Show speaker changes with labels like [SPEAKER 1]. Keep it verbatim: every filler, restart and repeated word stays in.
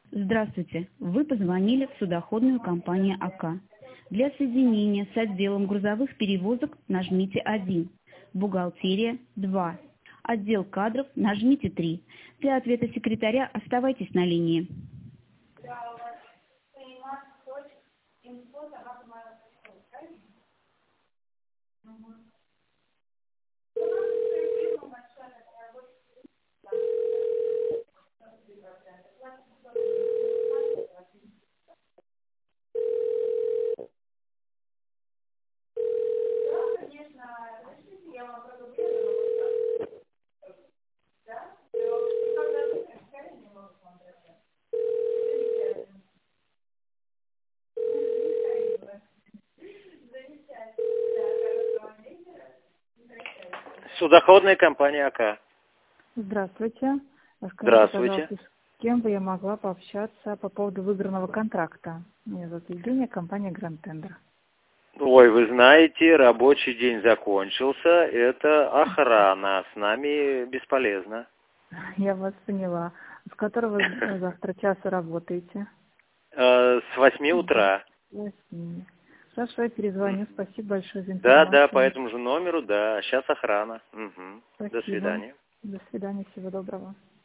[SPEAKER 1] Здравствуйте. Вы позвонили в судоходную компанию АК. Для соединения с отделом грузовых перевозок нажмите один. Бухгалтерия два. Отдел кадров нажмите три. Для ответа секретаря оставайтесь на линии.
[SPEAKER 2] Судоходная компания АК.
[SPEAKER 3] Здравствуйте. Скажите,
[SPEAKER 2] Здравствуйте.
[SPEAKER 3] пожалуйста, с кем бы я могла пообщаться по поводу выигранного контракта? Меня зовут Евгения, компания Grand Tender.
[SPEAKER 2] Ой, вы знаете, рабочий день закончился. Это охрана. С нами бесполезно.
[SPEAKER 3] Я вас поняла. С которого завтра часа работаете?
[SPEAKER 2] Э, с восьми утра.
[SPEAKER 3] Восьми. Хорошо, я перезвоню. Спасибо большое за
[SPEAKER 2] Да,
[SPEAKER 3] информацию.
[SPEAKER 2] да, по этому же номеру, да. Сейчас охрана. Угу. До
[SPEAKER 3] Спасибо.
[SPEAKER 2] свидания.
[SPEAKER 3] До свидания. Всего доброго.